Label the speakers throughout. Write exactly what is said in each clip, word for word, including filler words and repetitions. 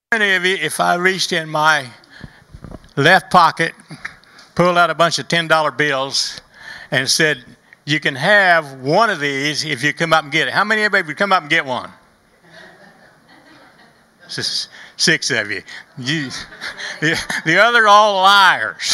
Speaker 1: How many of you, if I reached in my left pocket, pulled out a bunch of ten dollar bills, and said, you can have one of these if you come up and get it? How many of you would come up and get one? Six of you. you the, the other are all liars.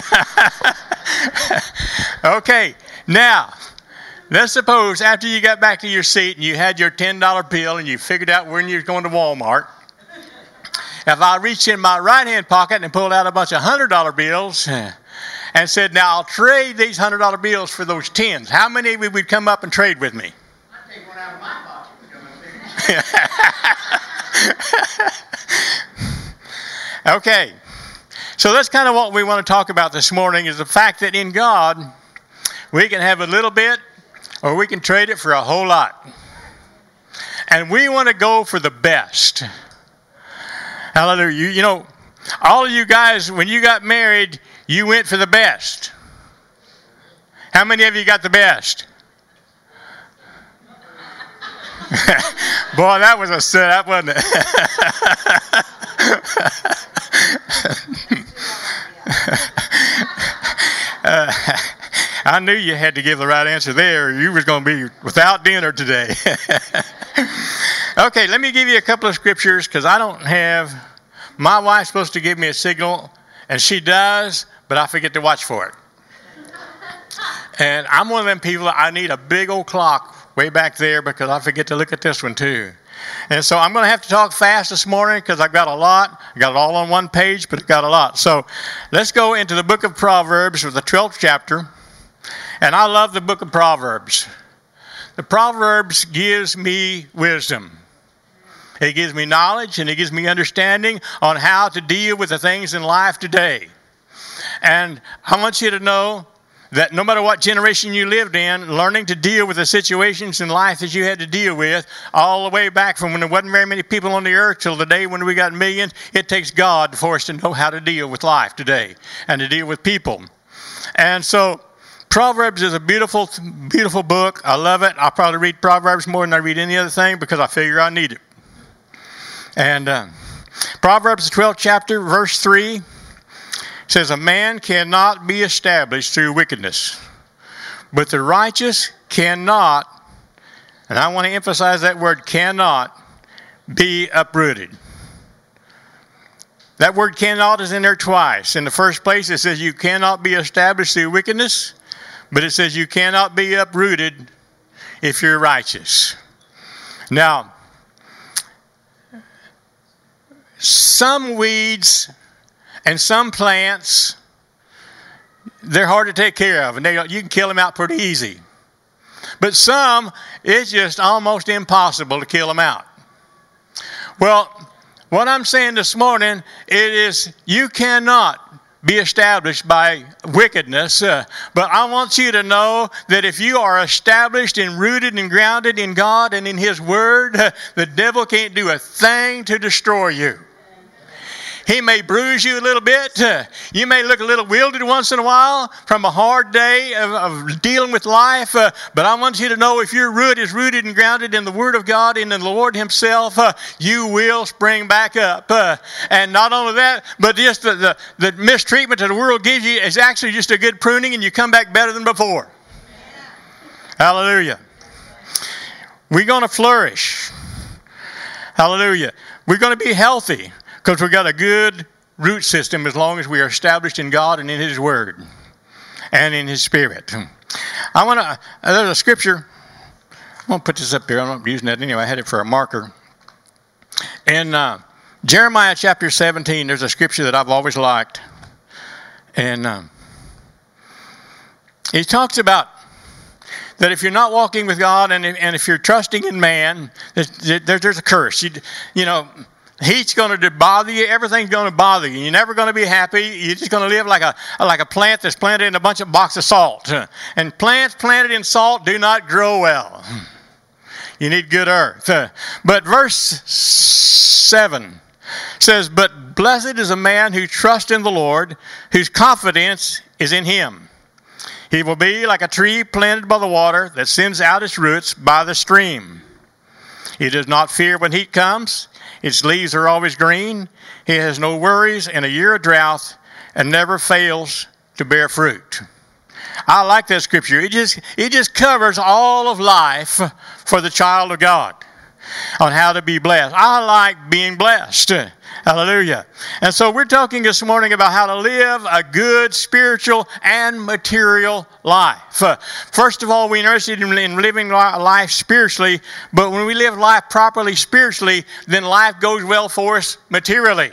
Speaker 1: Okay, now, let's suppose after you got back to your seat and you had your ten dollar bill and you figured out when you were going to Walmart. If I reached in my right-hand pocket and pulled out a bunch of one hundred dollar bills and said, now I'll trade these one hundred dollar bills for those tens, how many of you would come up and trade with me?
Speaker 2: I'd take one out of my pocket and come up there.
Speaker 1: Okay, so that's kind of what we want to talk about this morning, is the fact that in God, we can have a little bit or we can trade it for a whole lot. And we want to go for the best. Hallelujah. You, you know, all of you guys, when you got married, you went for the best. How many of you got the best? Boy, that was a setup, wasn't it? uh, I knew you had to give the right answer there, or you was going to be without dinner today. Okay, let me give you a couple of scriptures, because I don't have, my wife's supposed to give me a signal, and she does, but I forget to watch for it. And I'm one of them people that I need a big old clock way back there, because I forget to look at this one too. And so I'm going to have to talk fast this morning, because I've got a lot. I got it all on one page, but I've got a lot. So let's go into the book of Proverbs, with the twelfth chapter. And I love the book of Proverbs. The Proverbs gives me wisdom. It gives me knowledge, and it gives me understanding on how to deal with the things in life today. And I want you to know that no matter what generation you lived in, learning to deal with the situations in life that you had to deal with, all the way back from when there wasn't very many people on the earth till the day when we got millions, it takes God for us to know how to deal with life today and to deal with people. And so Proverbs is a beautiful, beautiful book. I love it. I'll probably read Proverbs more than I read any other thing, because I figure I need it. And uh, Proverbs, the twelfth chapter, verse three, says, a man cannot be established through wickedness, but the righteous cannot, and I want to emphasize that word, cannot, be uprooted. That word cannot is in there twice. In the first place, it says you cannot be established through wickedness, but it says you cannot be uprooted if you're righteous. Now, some weeds and some plants, they're hard to take care of, and they, you can kill them out pretty easy. But some, it's just almost impossible to kill them out. Well, what I'm saying this morning, it is you cannot be established by wickedness, uh, but I want you to know that if you are established and rooted and grounded in God and in His Word, uh, the devil can't do a thing to destroy you. He may bruise you a little bit. Uh, you may look a little wilted once in a while from a hard day of, of dealing with life. Uh, but I want you to know, if your root is rooted and grounded in the Word of God and in the Lord Himself, uh, you will spring back up. Uh, and not only that, but just the, the, the mistreatment that the world gives you is actually just a good pruning, and you come back better than before. Yeah. Hallelujah. We're going to flourish. Hallelujah. We're going to be healthy, because we've got a good root system as long as we are established in God and in His Word and in His Spirit. I want to, there's a scripture. I'm going to put this up here. I'm not using that anyway. I had it for a marker. In uh, Jeremiah chapter seventeen, there's a scripture that I've always liked. And uh, he talks about that if you're not walking with God, and, and if you're trusting in man, there's, there's a curse. You, you know, heat's going to bother you. Everything's going to bother you. You're never going to be happy. You're just going to live like a like a plant that's planted in a bunch of boxes of salt. And plants planted in salt do not grow well. You need good earth. But verse seven says, but blessed is a man who trusts in the Lord, whose confidence is in Him. He will be like a tree planted by the water that sends out its roots by the stream. He does not fear when heat comes, Its leaves are always green. He has no worries in a year of drought and never fails to bear fruit. I like that scripture. It just, it just covers all of life for the child of God on how to be blessed. I like being blessed. Hallelujah. And so we're talking this morning about how to live a good spiritual and material life. Uh, first of all, we're interested in, in living life spiritually, but when we live life properly spiritually, then life goes well for us materially.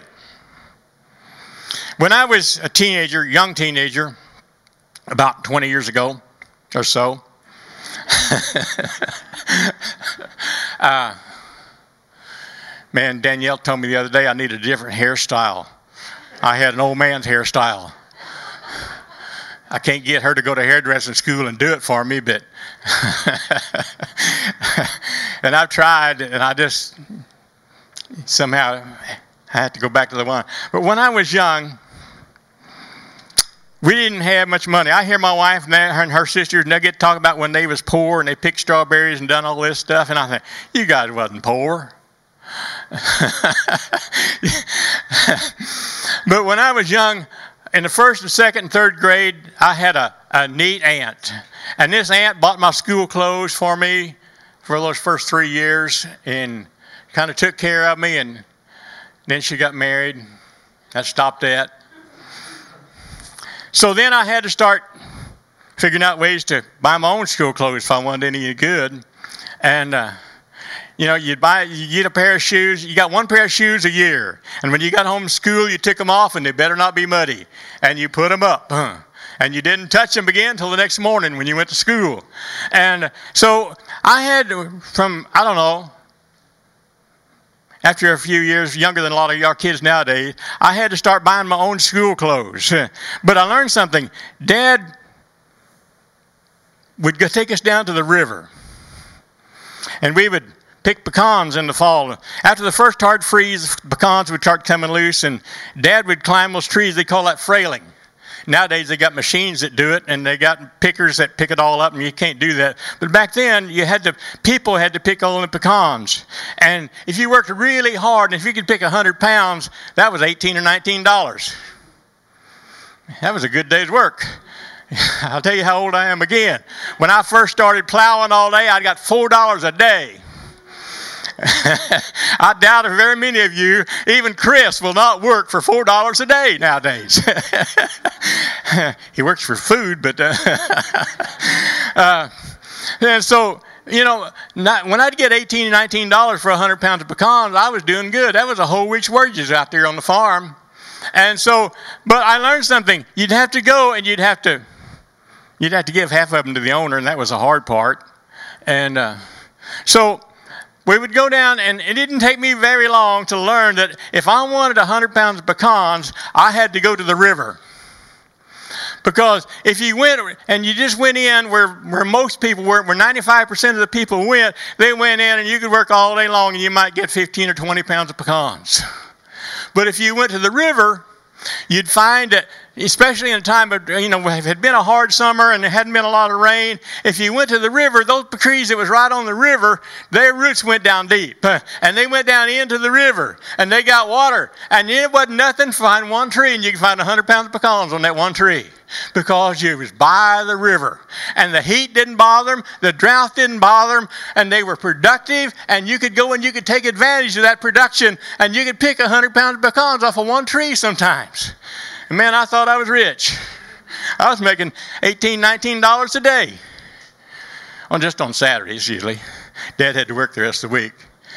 Speaker 1: When I was a teenager, young teenager, about twenty years ago or so, uh, man, Danielle told me the other day I needed a different hairstyle. I had an old man's hairstyle. I can't get her to go to hairdressing school and do it for me, but and I've tried, and I just somehow I had to go back to the one. But when I was young, we didn't have much money. I hear my wife and her, and her sisters, and they get to talk about when they was poor and they picked strawberries and done all this stuff, and I think, you guys wasn't poor. But when I was young, in the first and second and third grade, I had a, a neat aunt. And this aunt bought my school clothes for me for those first three years and kind of took care of me. And then she got married. That stopped that. So then I had to start figuring out ways to buy my own school clothes if I wanted any good. And uh, You know, you'd buy, you get a pair of shoes. You got one pair of shoes a year. And when you got home from school, you took them off, and they better not be muddy. And you put them up. Huh? And you didn't touch them again until the next morning when you went to school. And so I had, from, I don't know, after a few years, younger than a lot of your kids nowadays, I had to start buying my own school clothes. But I learned something. Dad would go take us down to the river. And we would pick pecans in the fall. After the first hard freeze, pecans would start coming loose, and Dad would climb those trees. They call that frailing. Nowadays, they got machines that do it, and they got pickers that pick it all up, and you can't do that. But back then, you had to, people had to pick all the pecans. And if you worked really hard, and if you could pick one hundred pounds, that was eighteen or nineteen dollars. That was a good day's work. I'll tell you how old I am again. When I first started plowing all day, I got four dollars a day. I doubt if very many of you, even Chris, will not work for four dollars a day nowadays. He works for food, but... Uh, uh, and so, you know, not, when I'd get eighteen, nineteen dollars for one hundred pounds of pecans, I was doing good. That was a whole week's wages out there on the farm. And so, but I learned something. You'd have to go and you'd have to, you'd have to give half of them to the owner, and that was the hard part. And uh, so... we would go down, and it didn't take me very long to learn that if I wanted one hundred pounds of pecans, I had to go to the river. Because if you went and you just went in where, where most people were, where ninety-five percent of the people went, they went in and you could work all day long and you might get fifteen or twenty pounds of pecans. But if you went to the river, you'd find that, especially in a time of, you know, if it had been a hard summer and there hadn't been a lot of rain, if you went to the river, those trees that was right on the river, their roots went down deep. And they went down into the river, and they got water. And it wasn't nothing to find one tree, and you could find one hundred pounds of pecans on that one tree. Because you was by the river. And the heat didn't bother them, the drought didn't bother them, and they were productive, and you could go and you could take advantage of that production, and you could pick one hundred pounds of pecans off of one tree sometimes. And man, I thought I was rich. I was making eighteen, nineteen dollars a day. On just on Saturdays, usually. Dad had to work the rest of the week.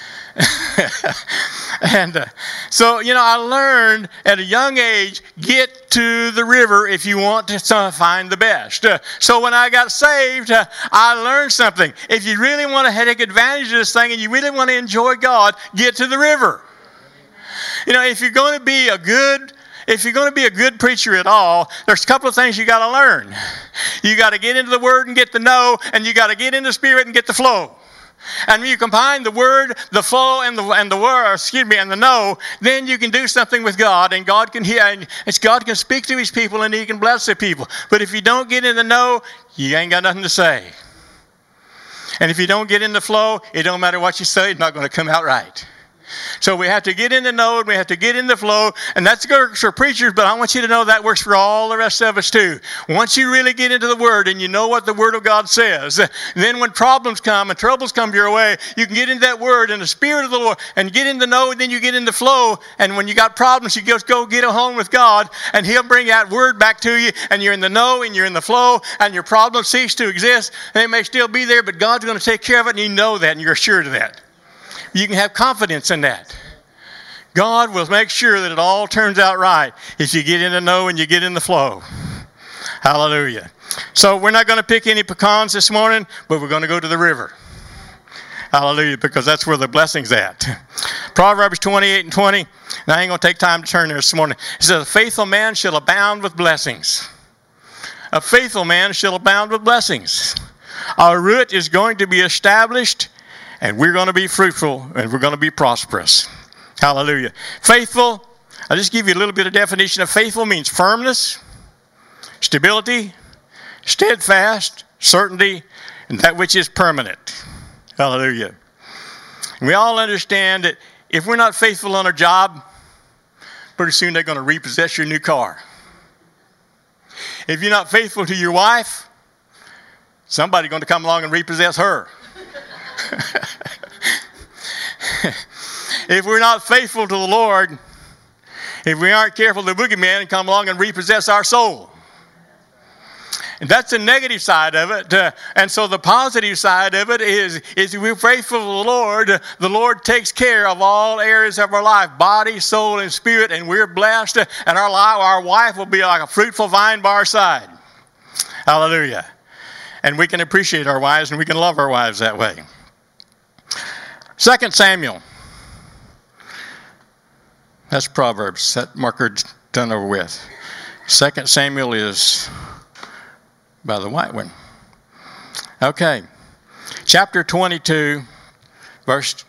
Speaker 1: And uh, so, you know, I learned at a young age, get to the river if you want to find the best. Uh, so when I got saved, uh, I learned something. If you really want to take advantage of this thing and you really want to enjoy God, get to the river. You know, if you're going to be a good If you're going to be a good preacher at all, there's a couple of things you got to learn. You got to get into the Word and get the know, and you got to get in the Spirit and get the flow. And when you combine the Word, the flow, and the and the word, excuse me, and the know, then you can do something with God, and God can hear, and it's God can speak to His people, and He can bless the people. But if you don't get in the know, you ain't got nothing to say. And if you don't get in the flow, it don't matter what you say, it's not going to come out right. So we have to get in the know and we have to get in the flow. And that's good for preachers, but I want you to know that works for all the rest of us too. Once you really get into the Word and you know what the Word of God says, then when problems come and troubles come your way, you can get into that Word and the Spirit of the Lord and get in the know, and then you get in the flow. And when you got problems, you just go get home with God, and He'll bring that Word back to you, and you're in the know and you're in the flow, and your problems cease to exist. They may still be there, but God's going to take care of it, and you know that, and you're assured of that. You can have confidence in that. God will make sure that it all turns out right if you get in the know and you get in the flow. Hallelujah. So we're not going to pick any pecans this morning, but we're going to go to the river. Hallelujah, because that's where the blessing's at. Proverbs twenty-eight and twenty. Now, I ain't going to take time to turn there this morning. It says, a faithful man shall abound with blessings. A faithful man shall abound with blessings. Our root is going to be established, and we're going to be fruitful, and we're going to be prosperous. Hallelujah. Faithful, I'll just give you a little bit of definition of faithful. Means firmness, stability, steadfast, certainty, and that which is permanent. Hallelujah. And we all understand that if we're not faithful on our job, pretty soon they're going to repossess your new car. If you're not faithful to your wife, somebody's going to come along and repossess her. If we're not faithful to the Lord, if we aren't careful, the boogeyman will come along and repossess our soul. And that's the negative side of it. Uh, and so the positive side of it is, is if we're faithful to the Lord, uh, the Lord takes care of all areas of our life, body, soul, and spirit, and we're blessed. Uh, and our, life, our wife will be like a fruitful vine by our side. Hallelujah. And we can appreciate our wives, and we can love our wives that way. Second Samuel. That's Proverbs. That marker's done over with. Second Samuel is by the white one. Okay. Chapter twenty-two, verse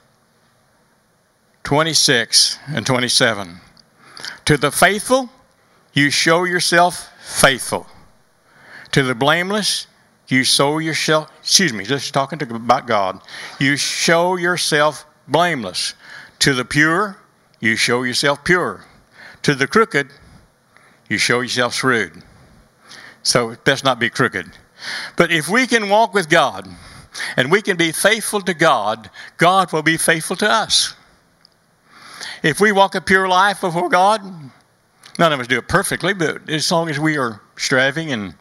Speaker 1: twenty-six and twenty-seven. To the faithful, you show yourself faithful. To the blameless, you show yourself, excuse me, just talking to, about God. You show yourself blameless. To the pure, you show yourself pure. To the crooked, you show yourself shrewd. So it best not be crooked. But if we can walk with God and we can be faithful to God, God will be faithful to us. If we walk a pure life before God, none of us do it perfectly, but as long as we are striving and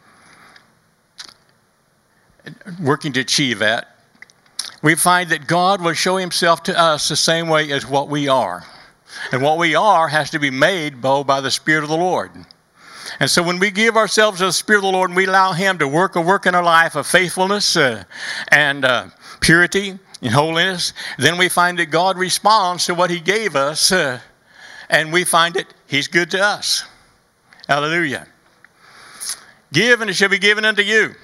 Speaker 1: working to achieve that, we find that God will show Himself to us the same way as what we are. And what we are has to be made bold by the Spirit of the Lord. And so when we give ourselves to the Spirit of the Lord and we allow Him to work a work in our life of faithfulness uh, and uh, purity and holiness, then we find that God responds to what He gave us, uh, and we find that He's good to us. Hallelujah. Give, and it shall be given unto you.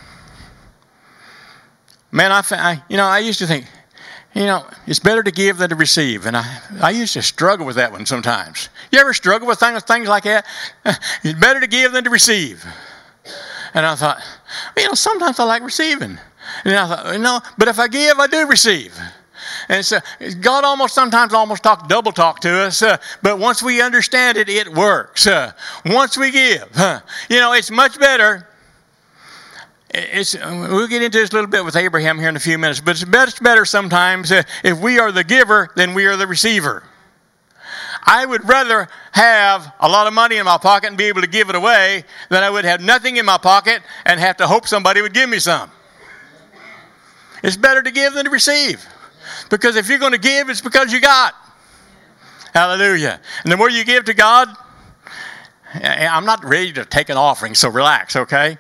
Speaker 1: Man, I, I you know, I used to think, you know, it's better to give than to receive. And I, I used to struggle with that one sometimes. You ever struggle with things, things like that? It's better to give than to receive. And I thought, well, you know, sometimes I like receiving. And I thought, you know, but if I give, I do receive. And so God almost sometimes almost talk double talk to us. Uh, but once we understand it, it works. Uh, once we give, uh, you know, it's much better. It's, we'll get into this a little bit with Abraham here in a few minutes, but it's much better sometimes uh, if we are the giver than we are the receiver. I would rather have a lot of money in my pocket and be able to give it away than I would have nothing in my pocket and have to hope somebody would give me some. It's better to give than to receive. Because if you're going to give, it's because you got. Hallelujah. And the more you give to God, I'm not ready to take an offering, so relax, okay?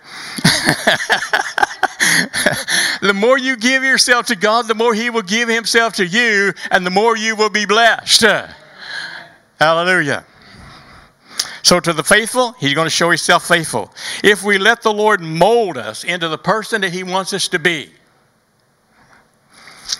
Speaker 1: The more you give yourself to God, the more He will give Himself to you, and the more you will be blessed. Hallelujah. So to the faithful, He's going to show Himself faithful. If we let the Lord mold us into the person that He wants us to be.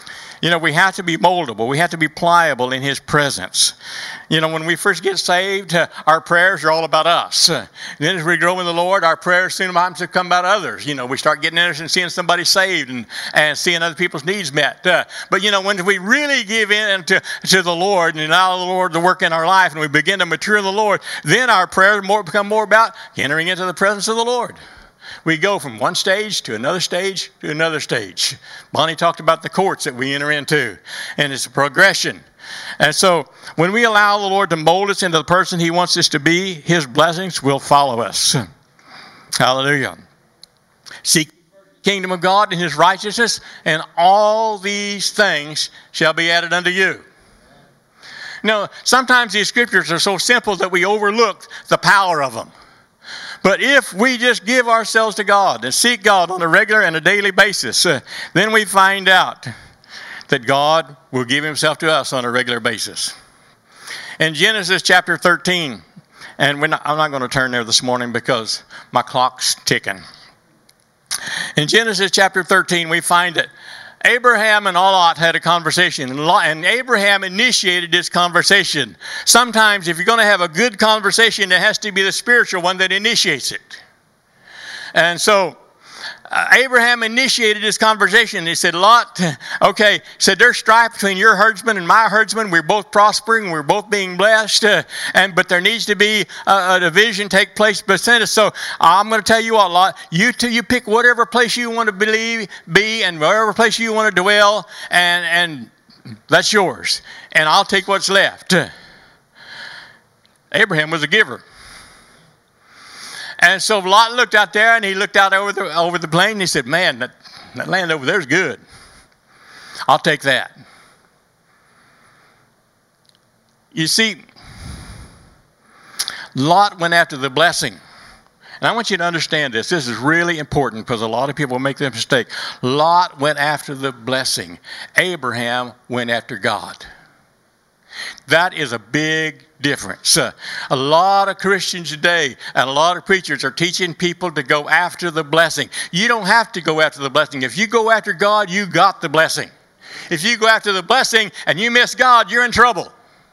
Speaker 1: You know, we have to be moldable. We have to be pliable in His presence. You know, when we first get saved, uh, our prayers are all about us. Uh, then as we grow in the Lord, our prayers soon to come about others. You know, we start getting interested in seeing somebody saved and, and seeing other people's needs met. Uh, but, you know, when we really give in to, to the Lord and allow the Lord to work in our life and we begin to mature in the Lord, then our prayers more, become more about entering into the presence of the Lord. We go from one stage to another stage to another stage. Bonnie talked about the courts that we enter into, and it's a progression. And so when we allow the Lord to mold us into the person He wants us to be, His blessings will follow us. Hallelujah. Seek the kingdom of God and His righteousness, and all these things shall be added unto you. Now, sometimes these scriptures are so simple that we overlook the power of them. But if we just give ourselves to God and seek God on a regular and a daily basis, uh, then we find out that God will give Himself to us on a regular basis. In Genesis chapter thirteen, and we're not, I'm not going to turn there this morning because my clock's ticking. In Genesis chapter thirteen, we find that Abraham and Lot had a conversation, and Abraham initiated this conversation. Sometimes if you're going to have a good conversation, it has to be the spiritual one that initiates it. And so uh, Abraham initiated this conversation. He said, Lot, okay, he said, there's strife between your herdsman and my herdsman. We're both prospering. We're both being blessed. Uh, and But there needs to be a, a division take place between us. So I'm going to tell you what, Lot, you two, you pick whatever place you want to believe, be and whatever place you want to dwell, and, and that's yours. And I'll take what's left. Abraham was a giver. And so Lot looked out there, and he looked out over the over the plain, and he said, man, that, that land over there is good. I'll take that. You see, Lot went after the blessing. And I want you to understand this. This is really important because a lot of people make this mistake. Lot went after the blessing. Abraham went after God. That is a big difference. Uh, a lot of Christians today and a lot of preachers are teaching people to go after the blessing. You don't have to go after the blessing. If you go after God, you got the blessing. If you go after the blessing and you miss God, you're in trouble.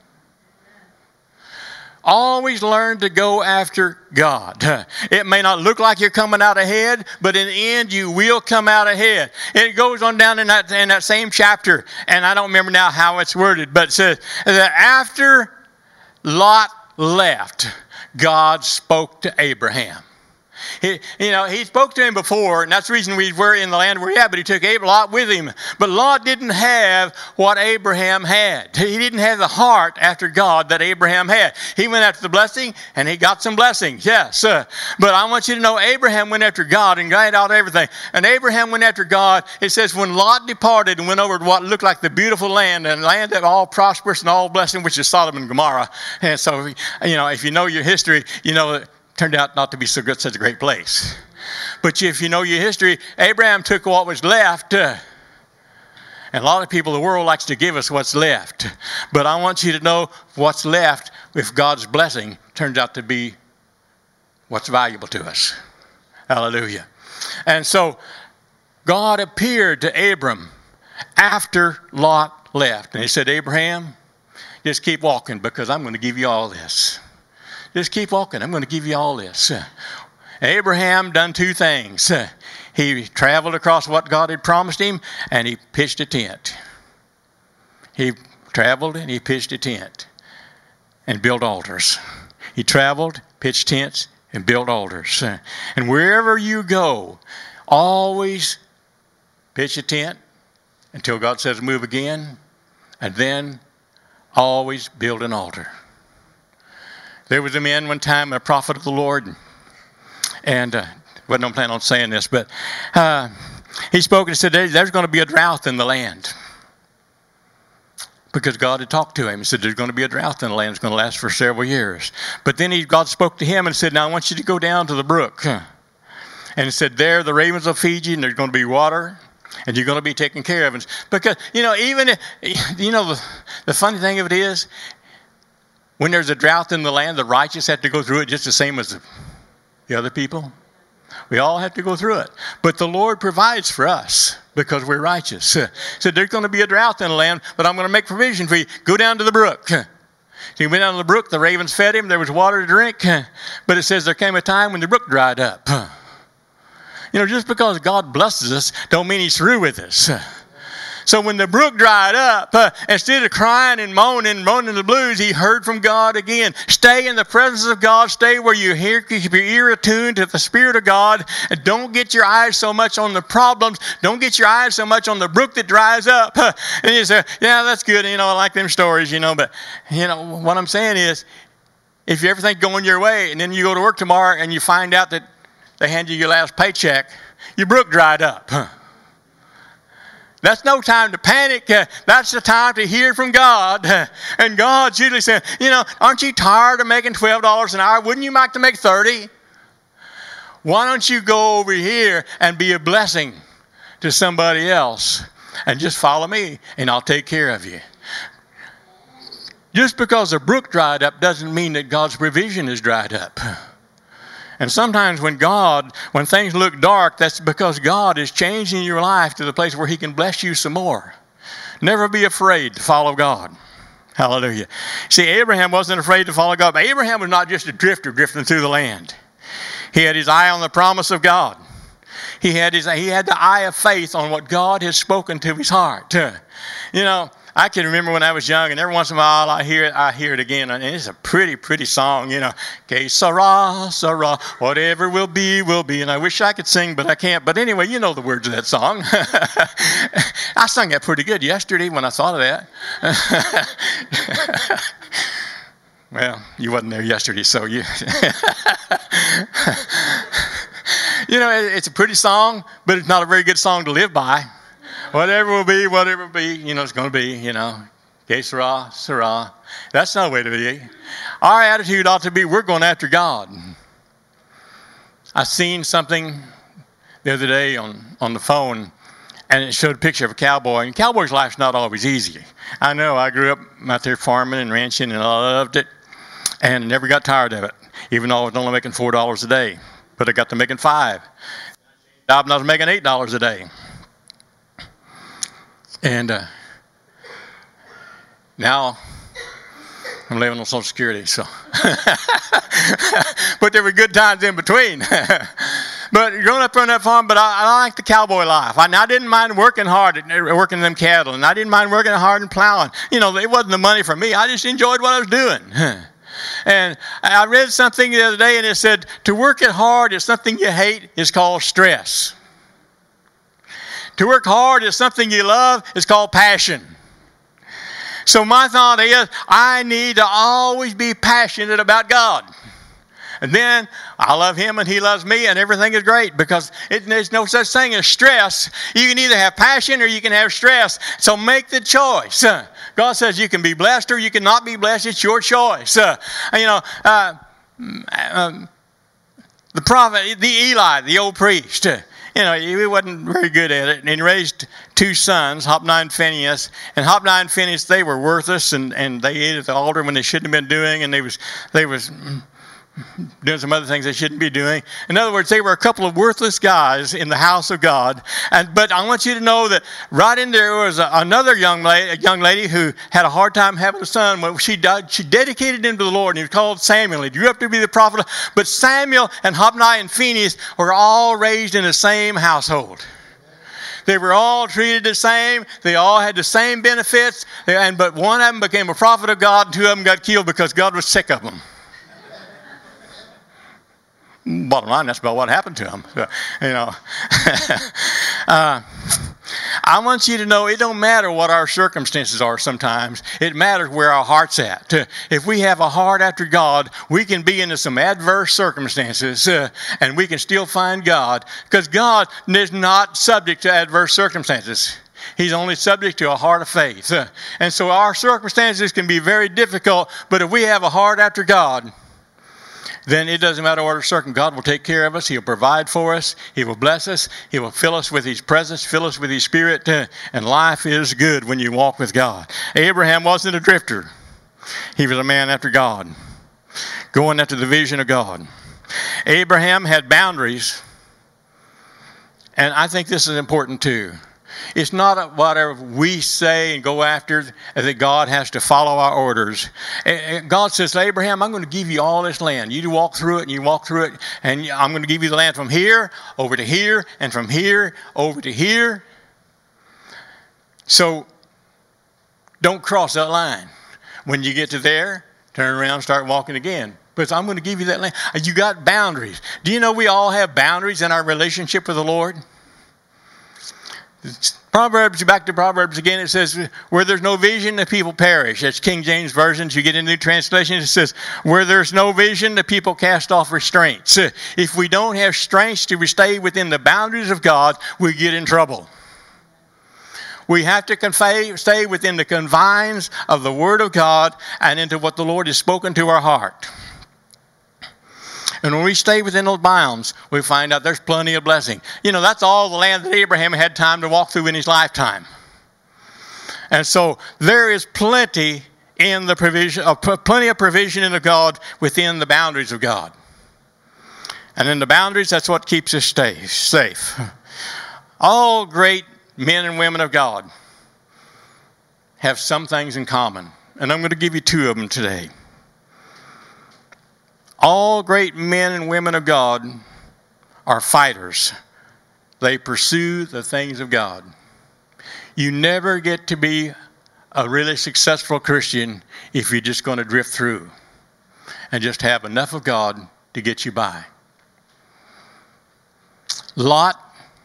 Speaker 1: Always learn to go after God. It may not look like you're coming out ahead, but in the end, you will come out ahead. It goes on down in that, in that same chapter, and I don't remember now how it's worded, but it says that after Lot left, God spoke to Abraham. He, you know, he spoke to him before, and that's the reason we were in the land we're at, but he took Lot with him. But Lot didn't have what Abraham had. He didn't have the heart after God that Abraham had. He went after the blessing, and he got some blessings, yes. Uh, but I want you to know Abraham went after God and got out everything. And Abraham went after God. It says when Lot departed and went over to what looked like the beautiful land, and land that all prosperous and all blessing, which is Sodom and Gomorrah. And so, you know, if you know your history, you know that turned out not to be so good, such a great place. But if you know your history, Abraham took what was left. Uh, and a lot of people in the world likes to give us what's left. But I want you to know what's left with God's blessing turns out to be what's valuable to us. Hallelujah. And so God appeared to Abram after Lot left. And he said, Abraham, just keep walking because I'm going to give you all this. Just keep walking. I'm going to give you all this. Abraham done two things. He traveled across what God had promised him, and he pitched a tent. He traveled and he pitched a tent and built altars. He traveled, pitched tents, and built altars. And wherever you go, always pitch a tent until God says move again, and then always build an altar. There was a man one time, a prophet of the Lord, and uh, wasn't on plan on saying this, but uh, he spoke and said, there's going to be a drought in the land. Because God had talked to him. He said, there's going to be a drought in the land. It's going to last for several years. But then he, God spoke to him and said, now I want you to go down to the brook. And he said, there the ravens will feed you, and there's going to be water, and you're going to be taken care of. Because, you know, even, you know, the, the funny thing of it is, when there's a drought in the land, the righteous have to go through it just the same as the other people. We all have to go through it. But the Lord provides for us. because we're righteous. He said, there's going to be a drought in the land, but I'm going to make provision for you. Go down to the brook. So he went down to the brook. The ravens fed him. There was water to drink. But it says there came a time when the brook dried up. You know, just because God blesses us don't mean he's through with us. So when the brook dried up, uh, instead of crying and moaning and moaning the blues, he heard from God again. Stay in the presence of God. Stay where you hear, keep your ear attuned to the Spirit of God. And don't get your eyes so much on the problems. Don't get your eyes so much on the brook that dries up. Uh, and you say, yeah, that's good. You know, I like them stories, you know. But, you know, what I'm saying is, if everything's going your way and then you go to work tomorrow and you find out that they hand you your last paycheck, your brook dried up. Huh? That's no time to panic. Uh, that's the time to hear from God. Uh, and God's usually saying, you know, aren't you tired of making twelve dollars an hour? Wouldn't you like to make thirty dollars? Why don't you go over here and be a blessing to somebody else? And just follow me, and I'll take care of you. Just because the brook dried up doesn't mean that God's provision is dried up. And sometimes when God, when things look dark, that's because God is changing your life to the place where he can bless you some more. Never be afraid to follow God. Hallelujah. See, Abraham wasn't afraid to follow God. But Abraham was not just a drifter drifting through the land. He had his eye on the promise of God. He had his, he had the eye of faith on what God has spoken to his heart. You know, I can remember when I was young, and every once in a while I hear it, I hear it again, and it's a pretty, pretty song, you know. Que sera, sera, whatever will be, will be. And I wish I could sing, but I can't. But anyway, you know the words of that song. I sung that pretty good yesterday when I thought of that. Well, you wasn't there yesterday, so you... You know, it's a pretty song, but it's not a very good song to live by. Whatever will be, whatever will be, you know, it's going to be, you know. Que sera, sera. That's not the way to be. Our attitude ought to be, we're going after God. I seen something the other day on, on the phone, and it showed a picture of a cowboy. And a cowboy's life's not always easy. I know, I grew up out there farming and ranching, and I loved it, and never got tired of it, even though I was only making four dollars a day. But I got to making five. I was making eight dollars a day. And uh, now I'm living on Social Security, so. But there were good times in between. But growing up on that farm, but I, I like the cowboy life. I, I didn't mind working hard, at, working them cattle, and I didn't mind working hard and plowing. You know, it wasn't the money for me. I just enjoyed what I was doing. And I read something the other day, and it said, to work it hard is something you hate is called stress. To work hard is something you love is called passion. So my thought is, I need to always be passionate about God. And then I love him and he loves me and everything is great, because it, there's no such thing as stress. You can either have passion or you can have stress. So make the choice. God says you can be blessed or you cannot be blessed. It's your choice. Uh, you know, uh, um, the prophet, the Eli, the old priest, uh, you know, he wasn't very good at it. And he raised two sons, Hophni and Phinehas. And Hophni and Phinehas, they were worthless, and, and they ate at the altar when they shouldn't have been doing, and they was they was doing some other things they shouldn't be doing. In other words, they were a couple of worthless guys in the house of God. And but I want you to know that right in there was a, another young lady, a young lady who had a hard time having a son. When she died, she dedicated him to the Lord, and he was called Samuel. He grew up to be the prophet. But Samuel and Hophni and Phinehas were all raised in the same household. They were all treated the same. They all had the same benefits. And but one of them became a prophet of God, and two of them got killed because God was sick of them. Bottom line, that's about what happened to him. So, you know, uh, I want you to know it don't matter what our circumstances are sometimes. It matters where our heart's at. Uh, if we have a heart after God, we can be into some adverse circumstances uh, and we can still find God, because God is not subject to adverse circumstances. He's only subject to a heart of faith. Uh, and so our circumstances can be very difficult, but if we have a heart after God, then it doesn't matter what our circumstances. God will take care of us. He'll provide for us. He will bless us. He will fill us with his presence, fill us with his spirit. Uh, and life is good when you walk with God. Abraham wasn't a drifter. He was a man after God, going after the vision of God. Abraham had boundaries. And I think this is important too. It's not whatever we say and go after that God has to follow our orders. God says to Abraham, I'm going to give you all this land. You walk through it and you walk through it, and I'm going to give you the land from here over to here and from here over to here. So don't cross that line. When you get to there, turn around and start walking again. But I'm going to give you that land. You got boundaries. Do you know we all have boundaries in our relationship with the Lord? Proverbs, back to Proverbs again, it says, where there's no vision, the people perish. That's King James Version. You get into New Translation, it says, where there's no vision, the people cast off restraints. If we don't have strength to stay within the boundaries of God, we get in trouble. We have to convey, stay within the confines of the Word of God and into what the Lord has spoken to our heart. And when we stay within those bounds, we find out there's plenty of blessing. You know, that's all the land that Abraham had time to walk through in his lifetime. And so there is plenty in the provision, uh, plenty of provision in the God within the boundaries of God. And in the boundaries, that's what keeps us stay, safe. All great men and women of God have some things in common. And I'm going to give you two of them today. All great men and women of God are fighters. They pursue the things of God. You never get to be a really successful Christian if you're just going to drift through and just have enough of God to get you by. Lot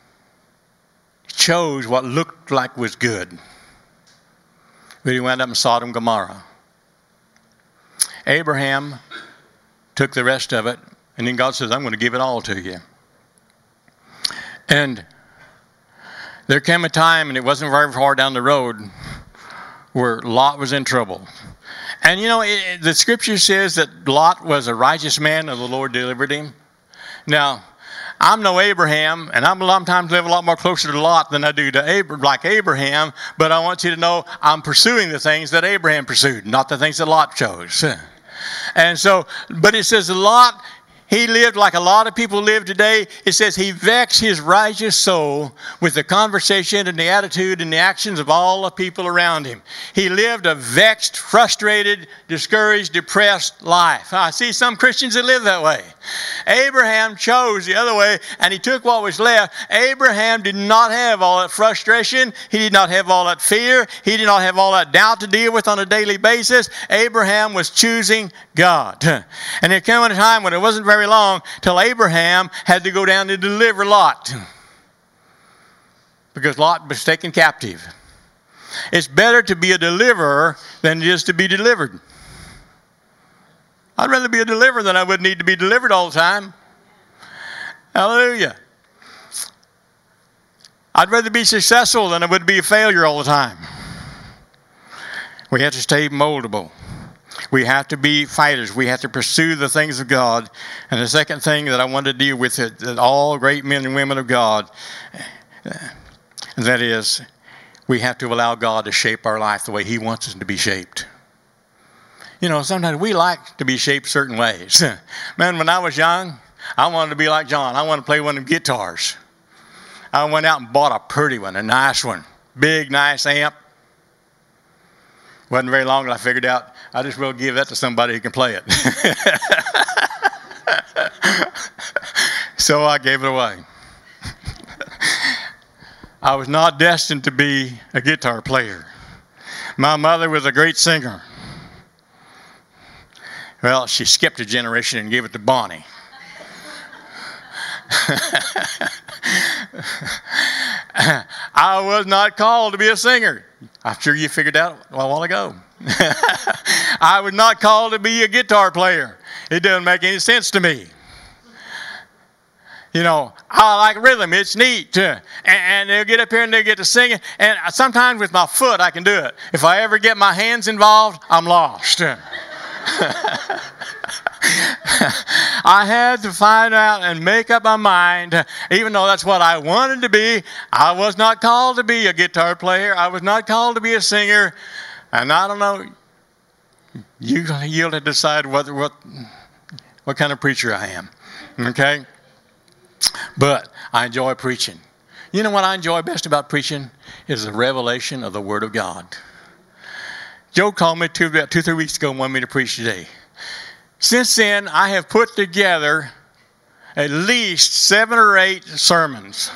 Speaker 1: chose what looked like was good, but he wound up in Sodom and Gomorrah. Abraham took the rest of it, and then God says, I'm going to give it all to you. And there came a time, and it wasn't very far down the road, where Lot was in trouble. And you know, it, the scripture says that Lot was a righteous man, and the Lord delivered him. Now, I'm no Abraham, and I'm a lot of times live a lot more closer to Lot than I do to Ab- like Abraham, but I want you to know I'm pursuing the things that Abraham pursued, not the things that Lot chose. And so, but it says Lot, he lived like a lot of people live today. It says he vexed his righteous soul with the conversation and the attitude and the actions of all the people around him. He lived a vexed, frustrated, discouraged, depressed life. I see some Christians that live that way. Abraham chose the other way, and he took what was left. Abraham did not have all that frustration. He did not have all that fear. He did not have all that doubt to deal with on a daily basis. Abraham was choosing God. And there came a time when it wasn't very long till Abraham had to go down to deliver Lot, because Lot was taken captive. It's better to be a deliverer than it is to be delivered. I'd rather be a deliverer than I would need to be delivered all the time. Hallelujah. I'd rather be successful than I would be a failure all the time. We have to stay moldable. We have to be fighters. We have to pursue the things of God. And the second thing that I want to deal with is that all great men and women of God, and that is, we have to allow God to shape our life the way He wants us to be shaped. You know, sometimes we like to be shaped certain ways. Man, when I was young, I wanted to be like John. I wanted to play one of them guitars. I went out and bought a pretty one, a nice one. Big, nice amp. Wasn't very long till I figured out I just will give that to somebody who can play it. So I gave it away. I was not destined to be a guitar player. My mother was a great singer. Well, she skipped a generation and gave it to Bonnie. I was not called to be a singer. I'm sure you figured out a while ago. I was not called to be a guitar player. It doesn't make any sense to me. You know, I like rhythm. It's neat. And, and they'll get up here and they'll get to singing. And sometimes with my foot, I can do it. If I ever get my hands involved, I'm lost. I had to find out and make up my mind, even though that's what I wanted to be. I was not called to be a guitar player. I was not called to be a singer. And I don't know, you, you'll have to decide what, what, what kind of preacher I am. Okay? But I enjoy preaching. You know what I enjoy best about preaching? Is the revelation of the Word of God. Joe called me two, about two, three weeks ago and wanted me to preach today. Since then, I have put together at least seven or eight sermons.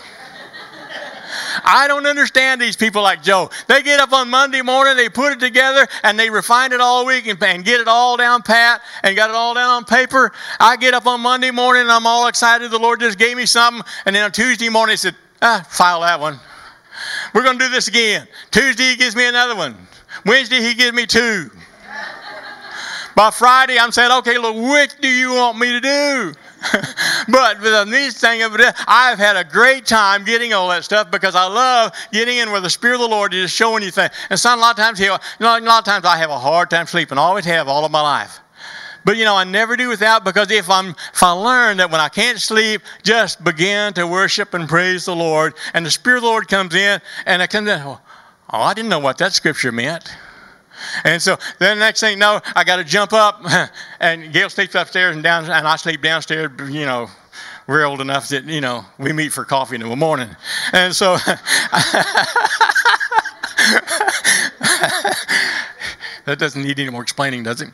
Speaker 1: I don't understand these people like Joe. They get up on Monday morning, they put it together, and they refine it all week and, and get it all down pat and got it all down on paper. I get up on Monday morning, and I'm all excited. The Lord just gave me something. And then on Tuesday morning, he said, ah, file that one. We're going to do this again. Tuesday, he gives me another one. Wednesday, he gives me two. By Friday, I'm saying, okay, Lord, which do you want me to do? But the neat thing of it, I've had a great time getting all that stuff because I love getting in where the Spirit of the Lord is showing you things. And some, a lot of times, you know, a lot of times I have a hard time sleeping. I always have all of my life. But, you know, I never do without, because if, I'm, if I learn that when I can't sleep, just begin to worship and praise the Lord, and the Spirit of the Lord comes in, and it comes in, oh, I didn't know what that scripture meant. And so then the next thing you know, I got to jump up, and Gail sleeps upstairs and down, and I sleep downstairs. You know, we're old enough that, you know, we meet for coffee in the morning. And so that doesn't need any more explaining, does it?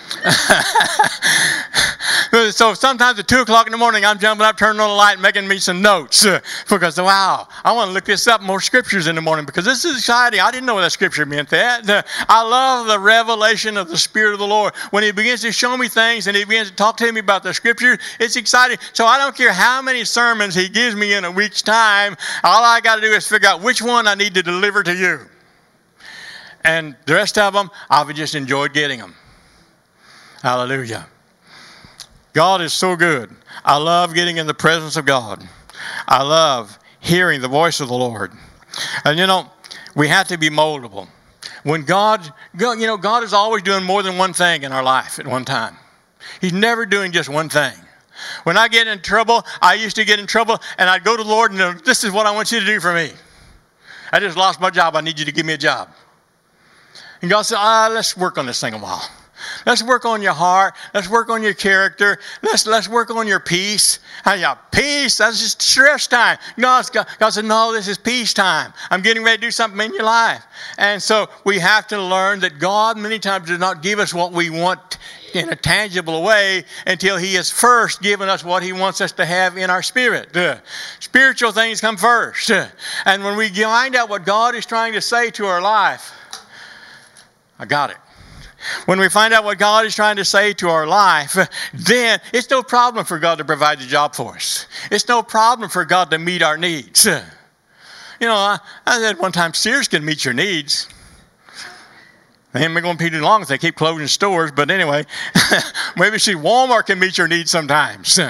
Speaker 1: So sometimes at two o'clock in the morning, I'm jumping up, turning on the light, and making me some notes. Uh, because, wow, I want to look this up, more scriptures in the morning, because this is exciting. I didn't know that scripture meant that. Uh, I love the revelation of the Spirit of the Lord. When He begins to show me things and He begins to talk to me about the scripture, it's exciting. So I don't care how many sermons He gives me in a week's time. All I got to do is figure out which one I need to deliver to you. And the rest of them, I've just enjoyed getting them. Hallelujah. God is so good. I love getting in the presence of God. I love hearing the voice of the Lord. And you know, we have to be moldable. When God, you know, God is always doing more than one thing in our life at one time. He's never doing just one thing. When I get in trouble, I used to get in trouble, and I'd go to the Lord and this is what I want you to do for me. I just lost my job. I need you to give me a job. And God said, ah, let's work on this thing a while. Let's work on your heart. Let's work on your character. Let's let's work on your peace. Oh, yeah, peace, that's just stress time. God, God said, no, this is peace time. I'm getting ready to do something in your life. And so we have to learn that God many times does not give us what we want in a tangible way until He has first given us what He wants us to have in our spirit. Uh, spiritual things come first. Uh, and when we find out what God is trying to say to our life, I got it. When we find out what God is trying to say to our life, then it's no problem for God to provide the job for us. It's no problem for God to meet our needs. You know, I, I said one time, Sears can meet your needs. They ain't going to be too long if they keep closing stores, but anyway, maybe see Walmart can meet your needs sometimes.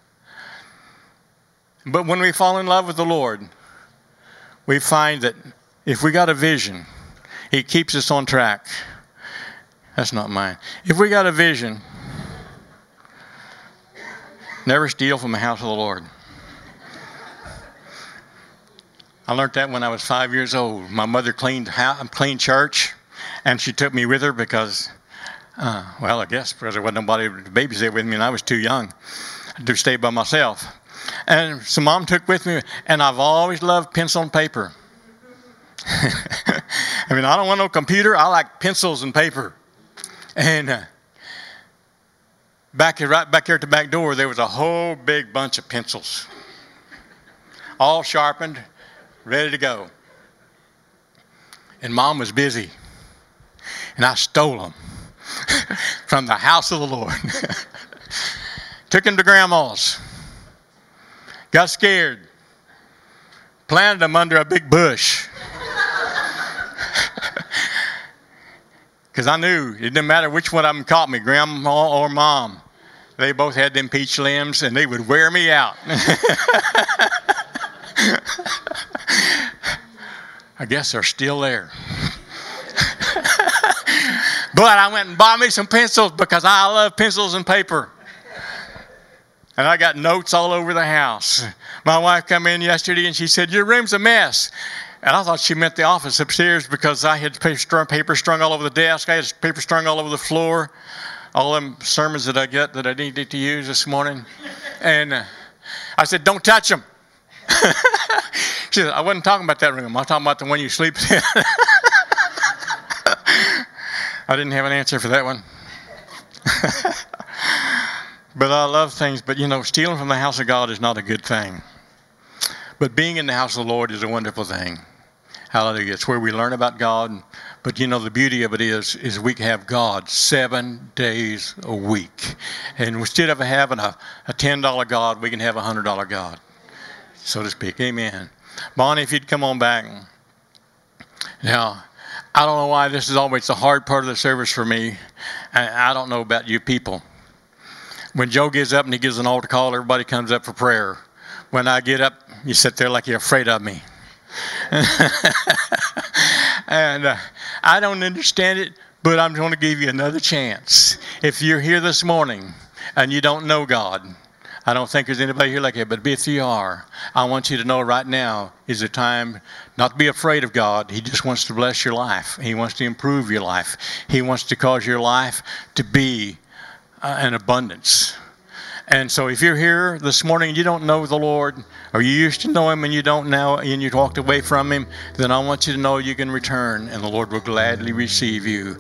Speaker 1: But when we fall in love with the Lord, we find that if we got a vision, He keeps us on track. That's not mine. If we got a vision, never steal from the house of the Lord. I learned that when I was five years old. My mother cleaned house, cleaned church, and she took me with her because, uh, well, I guess because there wasn't nobody to babysit with me, and I was too young to stay by myself. And so Mom took with me, and I've always loved pencil and paper. I mean, I don't want no computer. I like pencils and paper. And uh, back here, right back here at the back door, there was a whole big bunch of pencils, all sharpened, ready to go. And Mom was busy, and I stole them from the house of the Lord. Took them to Grandma's. Got scared. Planted them under a big bush. Because I knew it didn't matter which one of them caught me, Grandma or Mom. They both had them peach limbs, and they would wear me out. I guess they're still there. But I went and bought me some pencils because I love pencils and paper. And I got notes all over the house. My wife came in yesterday and she said, your room's a mess. And I thought she meant the office upstairs because I had paper strung, paper strung all over the desk. I had paper strung all over the floor. All them sermons that I get that I needed to use this morning. And uh, I said, don't touch them. She said, I wasn't talking about that room. I was talking about the one you sleep in. I didn't have an answer for that one. But I love things. But, you know, stealing from the house of God is not a good thing. But being in the house of the Lord is a wonderful thing. Hallelujah. It's where we learn about God. But, you know, the beauty of it is, is we can have God seven days a week. And instead of having a, a ten dollar God, we can have a one hundred dollar God, so to speak. Amen. Bonnie, if you'd come on back. Now, I don't know why this is always the hard part of the service for me. I, I don't know about you people. When Joe gets up and he gives an altar call, everybody comes up for prayer. When I get up, you sit there like you're afraid of me. And uh, I don't understand it, but I'm going to give you another chance. If you're here this morning and you don't know God, I don't think there's anybody here like that, but if you are, I want you to know right now is the time not to be afraid of God. He just wants to bless your life. He wants to improve your life. He wants to cause your life to be uh, an abundance. And so if you're here this morning and you don't know the Lord, or you used to know Him and you don't now, and you walked away from Him, then I want you to know you can return and the Lord will gladly receive you.